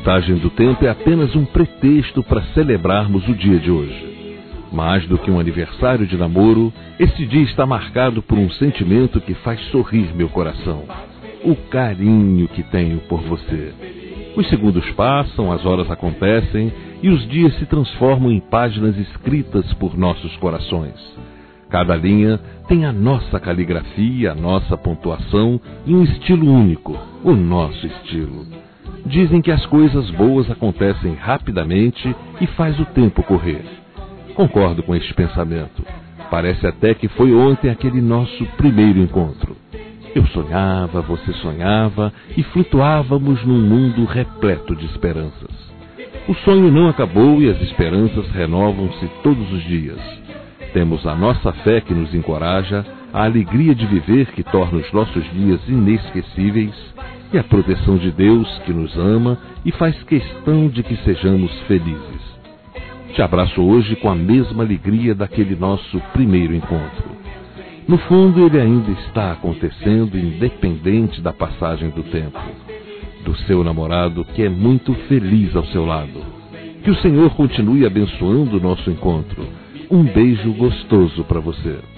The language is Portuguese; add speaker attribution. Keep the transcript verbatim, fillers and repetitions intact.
Speaker 1: contagem do tempo é apenas um pretexto para celebrarmos o dia de hoje. Mais do que um aniversário de namoro, este dia está marcado por um sentimento que faz sorrir meu coração. O carinho que tenho por você. Os segundos passam, as horas acontecem e os dias se transformam em páginas escritas por nossos corações. Cada linha tem a nossa caligrafia, a nossa pontuação e um estilo único, o nosso estilo. Dizem que as coisas boas acontecem rapidamente e faz o tempo correr. Concordo com este pensamento. Parece até que foi ontem aquele nosso primeiro encontro. Eu sonhava, você sonhava e flutuávamos num mundo repleto de esperanças. O sonho não acabou e as esperanças renovam-se todos os dias. Temos a nossa fé que nos encoraja, a alegria de viver que torna os nossos dias inesquecíveis e a proteção de Deus que nos ama e faz questão de que sejamos felizes. Te abraço hoje com a mesma alegria daquele nosso primeiro encontro. No fundo, ele ainda está acontecendo independente da passagem do tempo. Do seu namorado que é muito feliz ao seu lado. Que o Senhor continue abençoando o nosso encontro. Um beijo gostoso para você.